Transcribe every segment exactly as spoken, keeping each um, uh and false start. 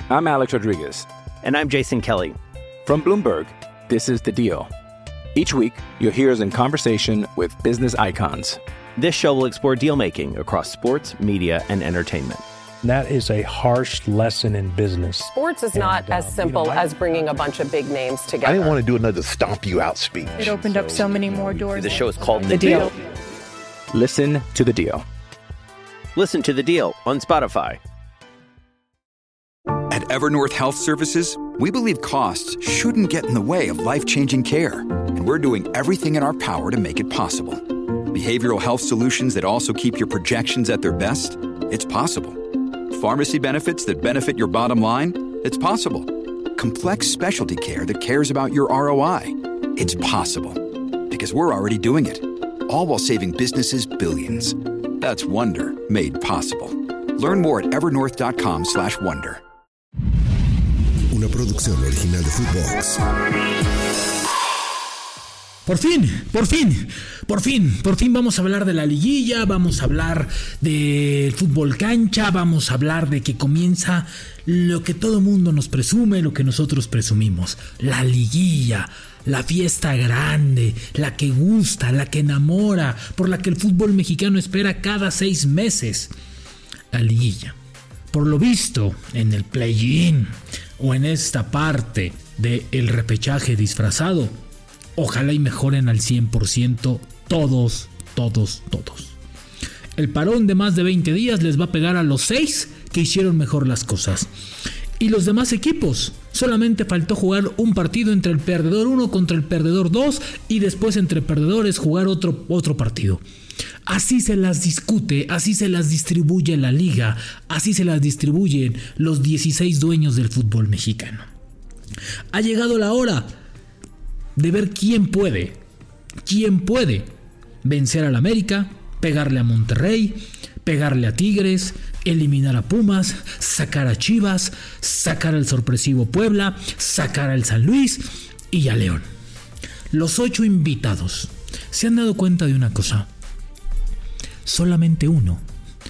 I'm Alex Rodriguez. And I'm Jason Kelly. From Bloomberg, this is The Deal. Each week, you'll hear us in conversation with business icons. This show will explore deal-making across sports, media, and entertainment. That is a harsh lesson in business. Sports is not and, uh, as simple you know, I, as bringing a bunch of big names together. I didn't want to do another stomp you out speech. It opened so, up so many more doors. The show is called The, the deal. deal. Listen to The Deal. Listen to The Deal on Spotify. At Evernorth Health Services, we believe costs shouldn't get in the way of life-changing care, and we're doing everything in our power to make it possible. Behavioral health solutions that also keep your projections at their best? It's possible. Pharmacy benefits that benefit your bottom line? It's possible. Complex specialty care that cares about your R O I? It's possible. Because we're already doing it. All while saving businesses billions. That's Wonder made possible. Learn more at evernorth.com slash wonder. Una producción original de Footbox. Por fin, por fin, por fin, por fin vamos a hablar de la liguilla, vamos a hablar del fútbol cancha, vamos a hablar de que comienza lo que todo mundo nos presume, lo que nosotros presumimos, la liguilla, la fiesta grande, la que gusta, la que enamora, por la que el fútbol mexicano espera cada seis meses, la liguilla. Por lo visto, en el play-in o en esta parte del repechaje disfrazado, ojalá y mejoren al cien por ciento todos, todos, todos. El parón de más de veinte días les va a pegar a los seis que hicieron mejor las cosas. Y los demás equipos, solamente faltó jugar un partido entre el perdedor uno contra el perdedor dos y después entre perdedores jugar otro, otro partido. Así se las discute, así se las distribuye la liga, así se las distribuyen los dieciséis dueños del fútbol mexicano. Ha llegado la hora de ver quién puede, quién puede vencer al América, pegarle a Monterrey, pegarle a Tigres, eliminar a Pumas, sacar a Chivas, sacar al sorpresivo Puebla, sacar al San Luis y a León. Los ocho invitados se han dado cuenta de una cosa. Solamente uno,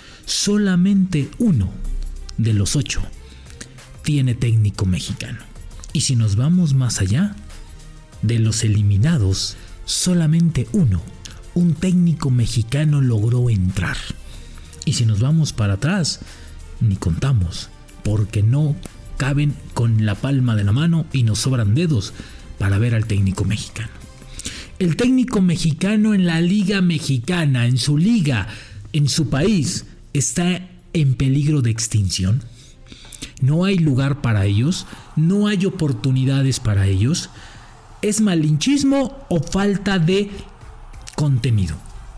solamente uno de los ocho tiene técnico mexicano. Y si nos vamos más allá, de los eliminados, solamente uno, un técnico mexicano logró entrar. Y si nos vamos para atrás, ni contamos, porque no caben con la palma de la mano y nos sobran dedos para ver al técnico mexicano. El técnico mexicano en la liga mexicana, en su liga, en su país, está en peligro de extinción. No hay lugar para ellos, no hay oportunidades para ellos. ¿Es malinchismo o falta de contenido?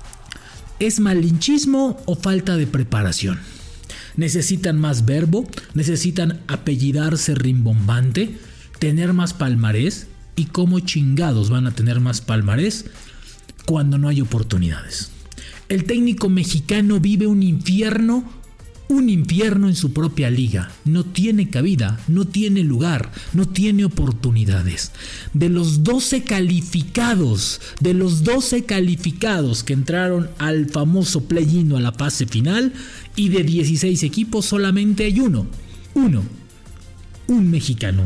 ¿Es malinchismo o falta de preparación? ¿Necesitan más verbo? ¿Necesitan apellidarse rimbombante? ¿Tener más palmarés? ¿Y cómo chingados van a tener más palmarés cuando no hay oportunidades? El técnico mexicano vive un infierno Un infierno en su propia liga. No tiene cabida, no tiene lugar, no tiene oportunidades. De los doce calificados, de los doce calificados que entraron al famoso play-in o a la fase final, y de dieciséis equipos solamente hay uno, uno, un mexicano.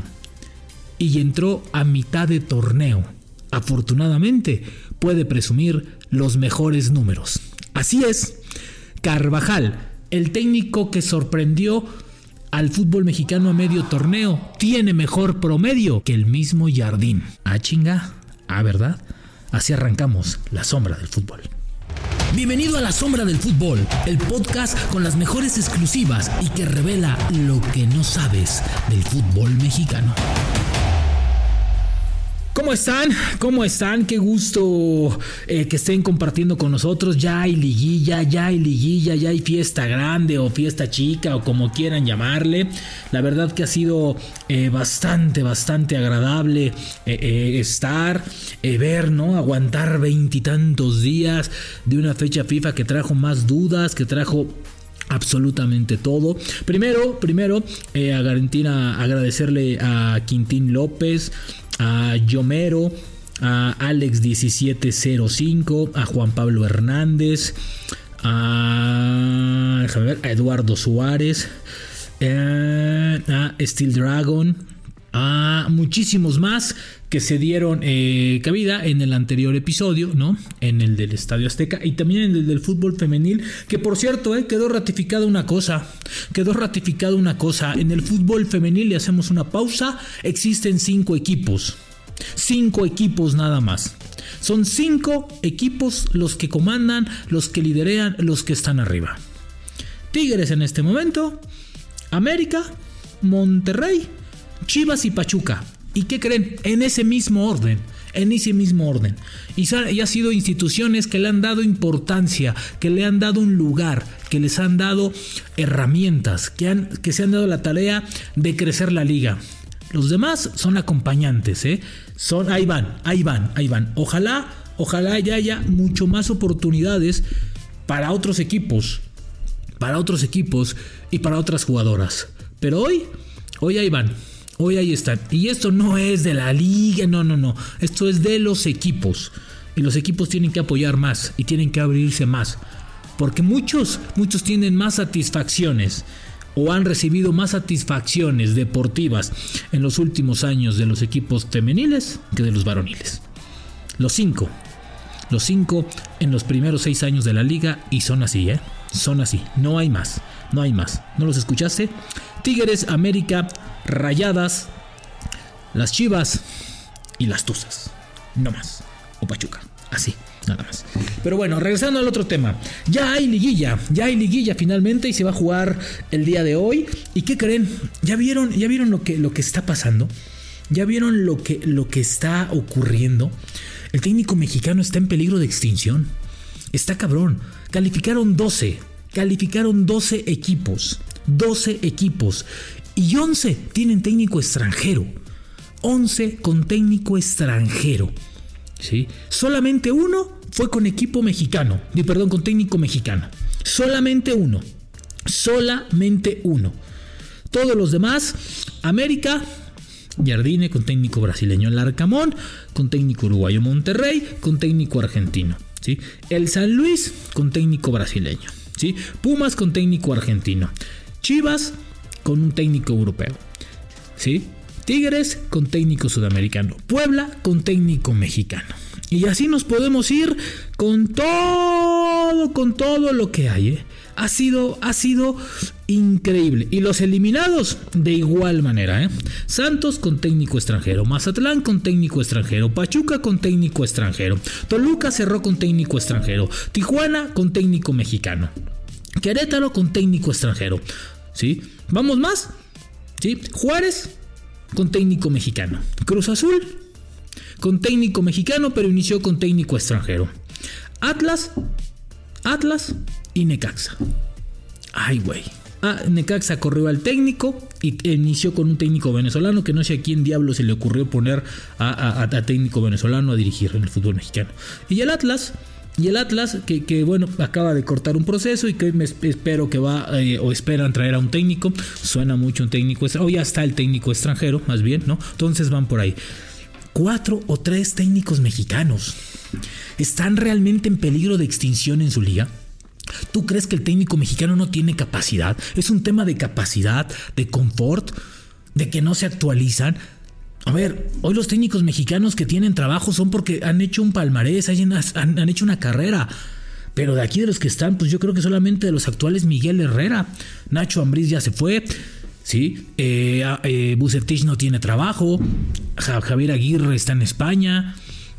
Y entró a mitad de torneo. Afortunadamente puede presumir los mejores números. Así es, Carvajal, el técnico que sorprendió al fútbol mexicano a medio torneo, tiene mejor promedio que el mismo Jardín. Ah, chinga. Ah, ¿verdad? Así arrancamos La Sombra del Fútbol. Bienvenido a La Sombra del Fútbol, el podcast con las mejores exclusivas y que revela lo que no sabes del fútbol mexicano. ¿Cómo están? ¿Cómo están? Qué gusto eh, que estén compartiendo con nosotros. Ya hay liguilla, ya hay liguilla, ya hay fiesta grande o fiesta chica o como quieran llamarle. La verdad que ha sido eh, bastante, bastante agradable eh, eh, estar, eh, ver, ¿no? Aguantar veintitantos días de una fecha FIFA que trajo más dudas, que trajo absolutamente todo. Primero, primero eh, a Argentina agradecerle a Quintín López, a Yomero, a Alex diecisiete cero cinco, a Juan Pablo Hernández, a, déjame ver, a Eduardo Suárez, eh, a a Steel Dragon, a muchísimos más que se dieron eh, cabida en el anterior episodio, ¿no? En el del Estadio Azteca y también en el del fútbol femenil, que por cierto, eh, quedó ratificada una cosa, quedó ratificada una cosa, en el fútbol femenil, le hacemos una pausa, existen cinco equipos, cinco equipos nada más. Son cinco equipos los que comandan, los que liderean, los que están arriba. Tigres en este momento, América, Monterrey, Chivas y Pachuca. ¿Y qué creen? En ese mismo orden, en ese mismo orden. Y, y ha sido instituciones que le han dado importancia, que le han dado un lugar, que les han dado herramientas, que, han, que se han dado la tarea de crecer la liga. Los demás son acompañantes, ¿eh? Son, ahí van, ahí van, ahí van. Ojalá, ojalá ya haya mucho más oportunidades para otros equipos, para otros equipos y para otras jugadoras. Pero hoy, hoy ahí van. Hoy ahí están. Y esto no es de la liga, no, no, no. Esto es de los equipos. Y los equipos tienen que apoyar más y tienen que abrirse más. Porque muchos, muchos tienen más satisfacciones o han recibido más satisfacciones deportivas en los últimos años de los equipos femeniles que de los varoniles. Los cinco. Los cinco en los primeros seis años de la liga y son así, ¿eh? Son así. No hay más. No hay más. ¿No los escuchaste? Tigres, América, Rayadas, las Chivas y las Tuzas. No más. O Pachuca. Así, nada más. Pero bueno, regresando al otro tema. Ya hay liguilla. Ya hay liguilla finalmente y se va a jugar el día de hoy. ¿Y qué creen? ¿Ya vieron, ya vieron lo que, lo que está pasando? ¿Ya vieron lo que, lo que está ocurriendo? El técnico mexicano está en peligro de extinción. Está cabrón. Calificaron doce. Calificaron doce equipos. doce equipos. Y once tienen técnico extranjero. once con técnico extranjero. ¿Sí? Solamente uno fue con equipo mexicano. Perdón, con técnico mexicano. Solamente uno. Solamente uno. Todos los demás, América, Jardine con técnico brasileño Larcamón, con técnico uruguayo Monterrey, con técnico argentino. ¿Sí? El San Luis con técnico brasileño. ¿Sí? Pumas con técnico argentino. Chivas con un técnico europeo. ¿Sí? Tigres con técnico sudamericano. Puebla con técnico mexicano. Y así nos podemos ir con todo, con todo lo que hay, ¿eh? Ha sido, ha sido increíble. Y los eliminados de igual manera, ¿eh? Santos con técnico extranjero. Mazatlán con técnico extranjero. Pachuca con técnico extranjero. Toluca cerró con técnico extranjero. Tijuana con técnico mexicano. Querétaro con técnico extranjero. ¿Sí? ¿Vamos más? ¿Sí? Juárez con técnico mexicano. Cruz Azul con técnico mexicano, pero inició con técnico extranjero. Atlas, Atlas y Necaxa. Ay, güey. Ah, Necaxa corrió al técnico y inició con un técnico venezolano que no sé a quién diablo se le ocurrió poner a, a, a técnico venezolano a dirigir en el fútbol mexicano. Y el Atlas, y el Atlas que, que bueno, acaba de cortar un proceso y que me espero que va eh, o esperan traer a un técnico. Suena mucho un técnico extranjero, o ya está el técnico extranjero, más bien, ¿no? Entonces van por ahí. Cuatro o tres técnicos mexicanos están realmente en peligro de extinción en su liga. ¿Tú crees que el técnico mexicano no tiene capacidad? Es un tema de capacidad, de confort, de que no se actualizan. A ver, hoy los técnicos mexicanos que tienen trabajo son porque han hecho un palmarés, han, han, han hecho una carrera. Pero de aquí de los que están, pues yo creo que solamente de los actuales Miguel Herrera. Nacho Ambriz ya se fue. Sí, eh, eh, Bucetich no tiene trabajo. Javier Aguirre está en España.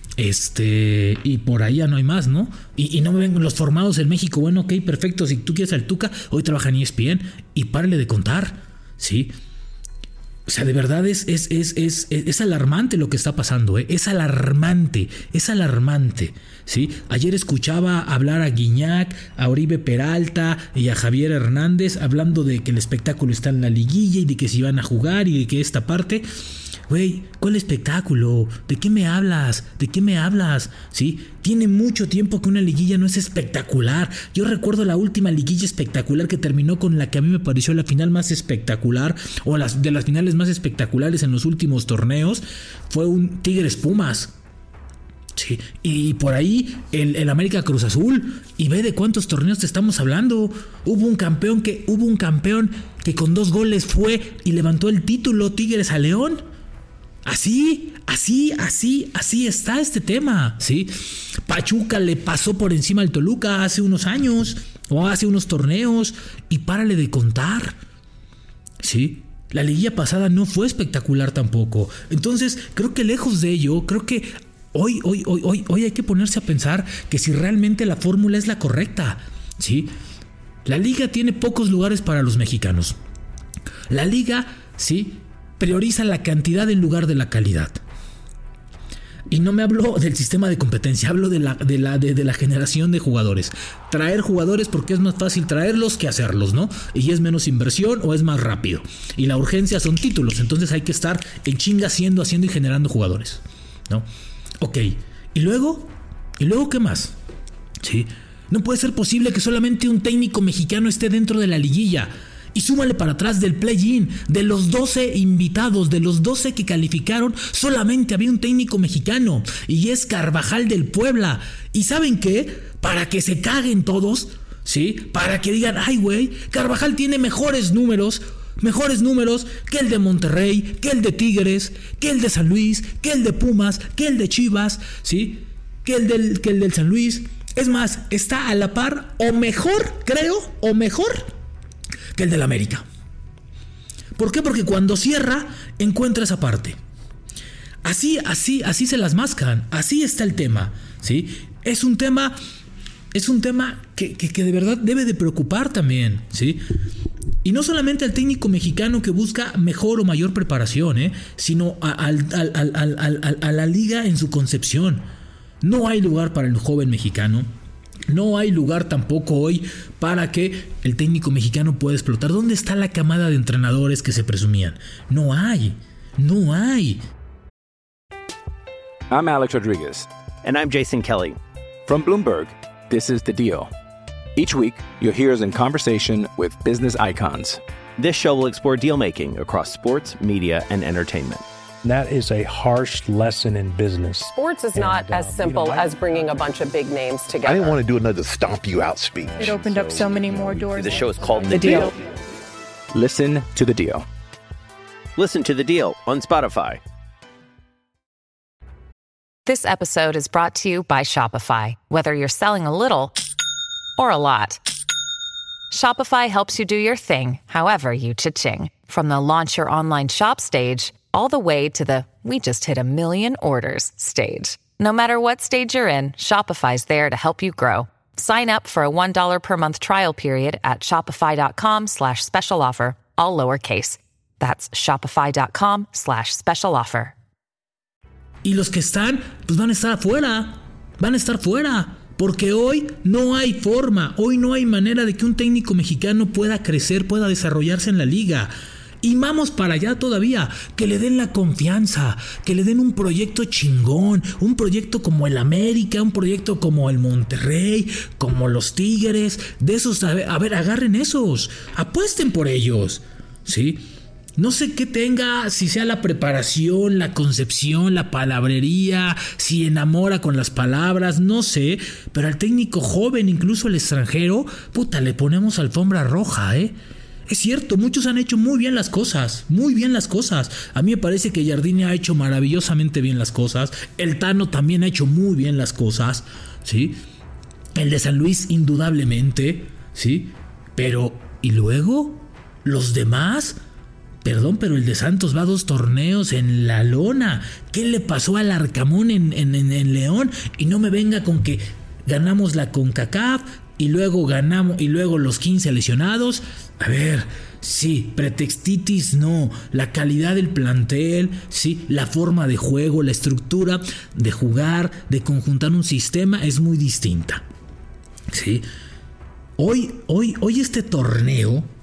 Este, y por ahí ya no hay más, ¿no? Y, y no me ven los formados en México. Bueno, ok, perfecto. Si tú quieres al Tuca, hoy trabaja en E S P N. Y párale de contar, ¿sí? O sea, de verdad es, es, es, es, es alarmante lo que está pasando, ¿eh? Es alarmante, es alarmante, ¿sí? Ayer escuchaba hablar a Guiñac, a Oribe Peralta y a Javier Hernández hablando de que el espectáculo está en la liguilla y de que se iban a jugar y de que esta parte... Güey, ¿cuál espectáculo? ¿De qué me hablas? ¿De qué me hablas? ¿Sí? Tiene mucho tiempo que una liguilla no es espectacular. Yo recuerdo la última liguilla espectacular que terminó con la que a mí me pareció la final más espectacular, o las de las finales más espectaculares en los últimos torneos, fue un Tigres Pumas. Sí, y por ahí el, el América Cruz Azul, y ve de cuántos torneos te estamos hablando. Hubo un campeón que hubo un campeón que con dos goles fue y levantó el título, Tigres a León. Así, así, así, así está este tema, ¿sí? Pachuca le pasó por encima al Toluca hace unos años o hace unos torneos y párale de contar, ¿sí? La liguilla pasada no fue espectacular tampoco. Entonces, creo que lejos de ello, creo que hoy, hoy, hoy, hoy, hoy hay que ponerse a pensar que si realmente la fórmula es la correcta, ¿sí? La liga tiene pocos lugares para los mexicanos. La liga, ¿sí?, prioriza la cantidad en lugar de la calidad. Y no me hablo del sistema de competencia, hablo de la, de la, de, de la generación de jugadores. Traer jugadores porque es más fácil traerlos que hacerlos, ¿no? Y es menos inversión o es más rápido. Y la urgencia son títulos, entonces hay que estar en chinga haciendo, haciendo y generando jugadores, ¿no? Ok, y luego, ¿y luego qué más? Sí, no puede ser posible que solamente un técnico mexicano esté dentro de la liguilla. Y súmale para atrás del play-in, de los doce invitados, de los doce que calificaron, solamente había un técnico mexicano, y es Carvajal del Puebla. ¿Y saben qué? Para que se caguen todos, ¿sí? Para que digan, ay güey, Carvajal tiene mejores números, mejores números que el de Monterrey, que el de Tigres, que el de San Luis, que el de Pumas, que el de Chivas, ¿sí? Que el del, que el del San Luis. Es más, está a la par, o mejor, creo, o mejor que el del América. ¿Por qué? Porque cuando cierra, encuentra esa parte. Así, así, así se las mascan. Así está el tema, ¿sí? Es un tema, es un tema que, que, que de verdad debe de preocupar también, ¿sí? Y no solamente al técnico mexicano que busca mejor o mayor preparación, ¿eh? Sino a, a, a, a, a, a, a la liga en su concepción. No hay lugar para el joven mexicano. No hay lugar tampoco hoy para que el técnico mexicano pueda explotar. ¿Dónde está la camada de entrenadores que se presumían? No hay, no hay. I'm Alex Rodriguez. And I'm Jason Kelly. From Bloomberg, this is The Deal. Each week, you'll hear us in conversation with business icons. This show will explore deal-making across sports, media, and entertainment. That is a harsh lesson in business. Sports is not and, as uh, simple you know, I, as bringing a bunch of big names together. I didn't want to do another stomp you out speech. It opened so, up so many more doors. The show is called The, the deal. deal. Listen to The Deal. Listen to The Deal on Spotify. This episode is brought to you by Shopify. Whether you're selling a little or a lot, Shopify helps you do your thing, however you cha-ching. From the launch your online shop stage, all the way to the we just hit a million orders stage. No matter what stage you're in, Shopify's there to help you grow. Sign up for a one dollar per month trial period at shopify.com slash special offer, all lowercase. That's shopify.com slash special offer. Y los que están, pues van a estar afuera, van a estar fuera. Porque hoy no hay forma, hoy no hay manera de que un técnico mexicano pueda crecer, pueda desarrollarse en la liga. Y vamos para allá todavía, que le den la confianza, que le den un proyecto chingón, un proyecto como el América, un proyecto como el Monterrey, como los Tigres, de esos, a ver, a ver, agarren esos, apuesten por ellos, ¿sí? No sé qué tenga, si sea la preparación, la concepción, la palabrería, si enamora con las palabras, no sé, pero al técnico joven, incluso al extranjero, puta, le ponemos alfombra roja, ¿eh? Es cierto, muchos han hecho muy bien las cosas, muy bien las cosas. A mí me parece que Jardine ha hecho maravillosamente bien las cosas. El Tano también ha hecho muy bien las cosas, ¿sí? El de San Luis, indudablemente, ¿sí? Pero, ¿y luego? ¿Los demás? Perdón, pero el de Santos va a dos torneos en la lona. ¿Qué le pasó al Arcamón en, en, en, en León? Y no me venga con que ganamos la CONCACAF y luego ganamos y luego los quince lesionados. A ver, sí, pretextitis no, la calidad del plantel, sí, la forma de juego, la estructura de jugar, de conjuntar un sistema es muy distinta. Sí. Hoy, hoy, hoy este torneo,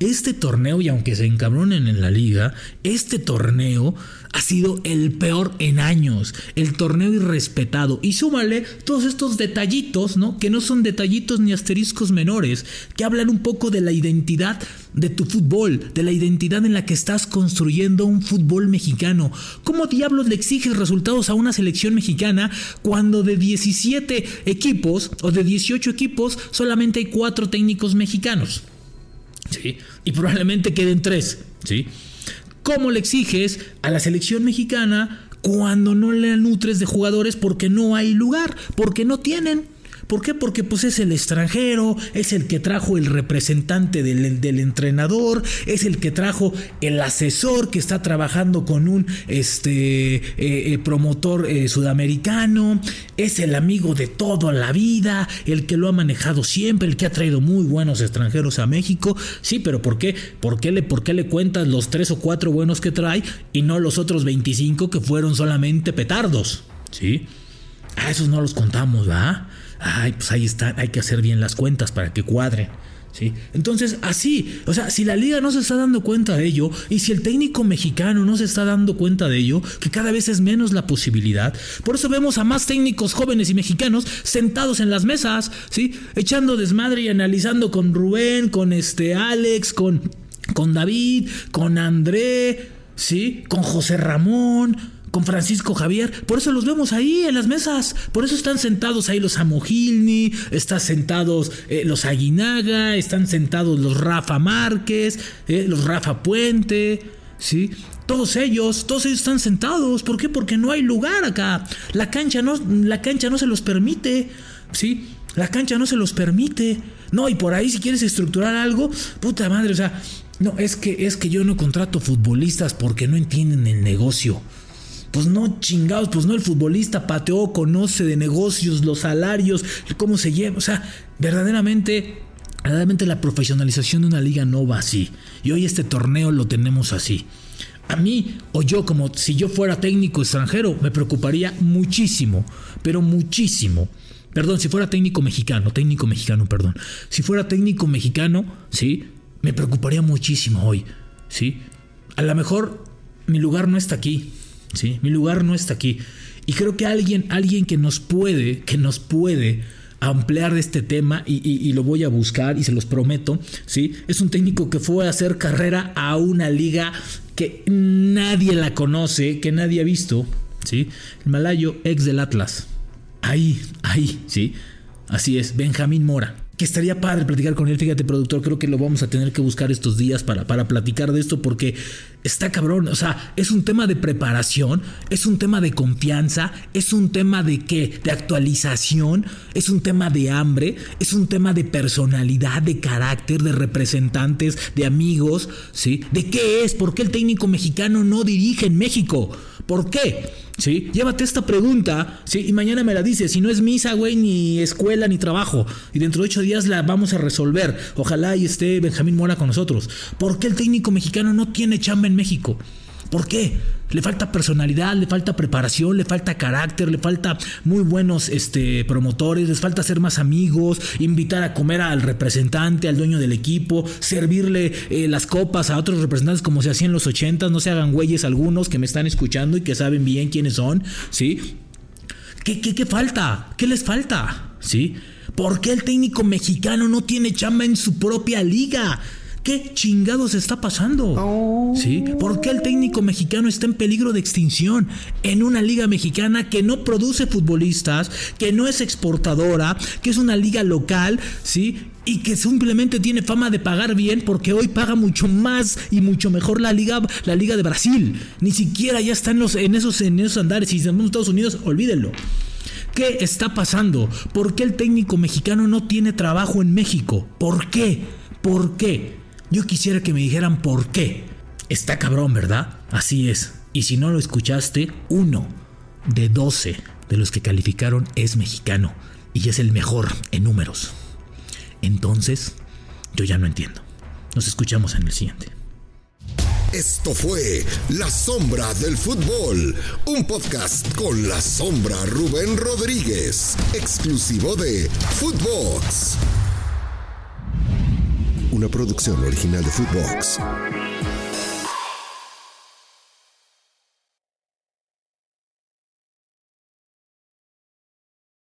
este torneo, y aunque se encabronen en la liga, este torneo ha sido el peor en años, el torneo irrespetado. Y súmale todos estos detallitos, ¿no? Que no son detallitos ni asteriscos menores, que hablan un poco de la identidad de tu fútbol, de la identidad en la que estás construyendo un fútbol mexicano. ¿Cómo diablos le exiges resultados a una selección mexicana cuando de diecisiete equipos o de dieciocho equipos solamente hay cuatro técnicos mexicanos? ¿Sí? Y probablemente queden tres, ¿sí? ¿Cómo le exiges a la selección mexicana cuando no le nutres de jugadores porque no hay lugar, porque no tienen? ¿Por qué? Porque pues es el extranjero, es el que trajo el representante del, del entrenador, es el que trajo el asesor que está trabajando con un este eh, eh, promotor eh, sudamericano, es el amigo de toda la vida, el que lo ha manejado siempre, el que ha traído muy buenos extranjeros a México. Sí, pero ¿por qué? ¿Por qué le, por qué le cuentas los tres o cuatro buenos que trae y no los otros veinticinco que fueron solamente petardos? ¿Sí? A esos no los contamos, ¿verdad? Ay, pues ahí está, hay que hacer bien las cuentas para que cuadren, ¿sí? Entonces, así, o sea, si la liga no se está dando cuenta de ello, y si el técnico mexicano no se está dando cuenta de ello, que cada vez es menos la posibilidad, por eso vemos a más técnicos jóvenes y mexicanos sentados en las mesas, ¿sí? Echando desmadre y analizando con Rubén, con este Alex, con, con David, con André, ¿sí? Con José Ramón, con Francisco Javier. Por eso los vemos ahí en las mesas, por eso están sentados ahí los Samogilny, están sentados eh, los Aguinaga, están sentados los Rafa Márquez, eh, los Rafa Puente, ¿sí? Todos ellos, todos ellos están sentados. ¿Por qué? Porque no hay lugar acá. La cancha no, la cancha no se los permite, ¿sí? La cancha no se los permite. No, y por ahí si quieres estructurar algo, puta madre, o sea, no, es que, es que yo no contrato futbolistas porque no entienden el negocio. Pues no, chingados, pues no, el futbolista pateó, conoce de negocios, los salarios, cómo se lleva. O sea, verdaderamente, verdaderamente la profesionalización de una liga no va así. Y hoy este torneo lo tenemos así. A mí, o yo, como si yo fuera técnico extranjero, me preocuparía muchísimo, pero muchísimo. Perdón, si fuera técnico mexicano, técnico mexicano, perdón. Si fuera técnico mexicano, sí, me preocuparía muchísimo hoy, sí. A lo mejor mi lugar no está aquí. Sí, mi lugar no está aquí. Y creo que alguien, alguien que nos puede, que nos puede ampliar de este tema, y, y, y lo voy a buscar y se los prometo, ¿sí? Es un técnico que fue a hacer carrera a una liga que nadie la conoce, que nadie ha visto, ¿sí? El malayo ex del Atlas. Ahí, ahí, ¿sí? Así es, Benjamín Mora. Que estaría padre platicar con él, fíjate, productor, creo que lo vamos a tener que buscar estos días para, para platicar de esto, porque está cabrón. O sea, es un tema de preparación, es un tema de confianza, es un tema de qué, de actualización, es un tema de hambre, es un tema de personalidad, de carácter, de representantes, de amigos, ¿sí? ¿De qué es? ¿Por qué el técnico mexicano no dirige en México? ¿Por qué? ¿Sí? Llévate esta pregunta, ¿sí? Y mañana me la dices. Si no es misa, güey, ni escuela, ni trabajo. Y dentro de ocho días la vamos a resolver. Ojalá y esté Benjamín Mora con nosotros. ¿Por qué el técnico mexicano no tiene chamba en México? ¿Por qué? Le falta personalidad, le falta preparación, le falta carácter, le falta muy buenos este, promotores, les falta ser más amigos, invitar a comer al representante, al dueño del equipo, servirle eh, las copas a otros representantes como se hacía en los ochentas. No se hagan güeyes algunos que me están escuchando y que saben bien quiénes son, ¿sí? ¿Qué, qué, qué falta? ¿Qué les falta? ¿Sí? ¿Por qué el técnico mexicano no tiene chamba en su propia liga? ¿Qué chingados está pasando? ¿Sí? ¿Por qué el técnico mexicano está en peligro de extinción en una liga mexicana que no produce futbolistas, que no es exportadora, que es una liga local, ¿sí? Y que simplemente tiene fama de pagar bien, porque hoy paga mucho más y mucho mejor la liga, la liga de Brasil. Ni siquiera ya está en, los, en, esos, en esos andares. Si estamos en Estados Unidos, olvídenlo. ¿Qué está pasando? ¿Por qué el técnico mexicano no tiene trabajo en México? ¿Por qué? ¿Por qué? Yo quisiera que me dijeran por qué. Está cabrón, ¿verdad? Así es. Y si no lo escuchaste, uno de doce de los que calificaron es mexicano y es el mejor en números. Entonces, yo ya no entiendo. Nos escuchamos en el siguiente. Esto fue La Sombra del Fútbol, un podcast con La Sombra Rubén Rodríguez, exclusivo de Footbox. una producción original de Footbox.